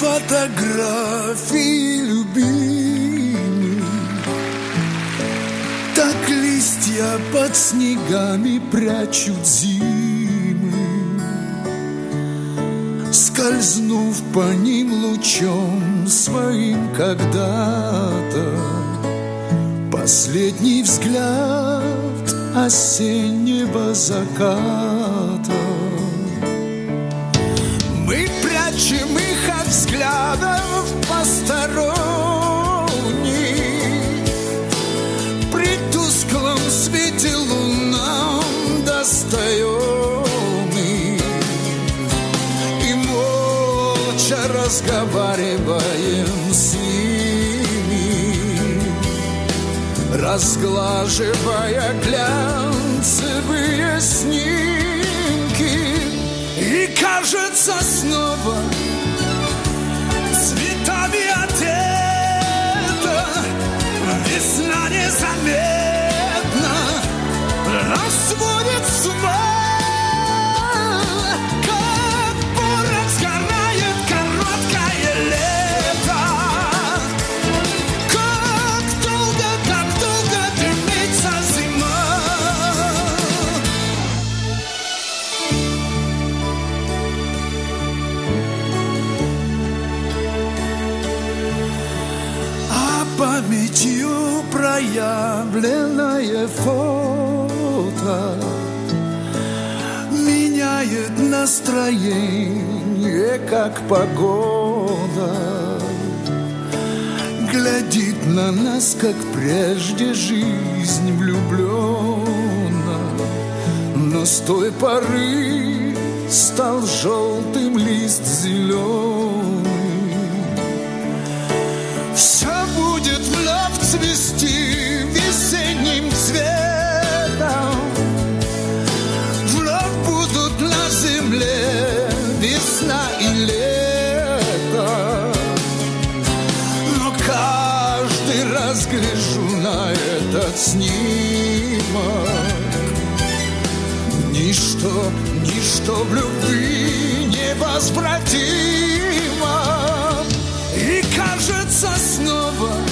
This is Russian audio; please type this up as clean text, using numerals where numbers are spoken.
фотографии любимых, так листья под снегами прячут зимы, скользнув по ним лучом своим когда-то. Последний взгляд осеннего заката. Мы прячем их от взглядов посторонних, при тусклом свете лунном достаем их и молча разговариваем с ними, разглаживая глянцевые снимки. И кажется снова цветами одета весна незаметно разводит с ума. Как порох сгорает короткое лето, как долго длится зима. Памятью проявленное фото меняет настроение, как погода. Глядит на нас, как прежде, жизнь влюблена, но с той поры стал желтым лист зеленый. Все будет вновь цвести весенним цветом, вновь будут на земле весна и лето. Но каждый раз гляжу на этот снимок, ничто в любви невозвратимо. И кажется снова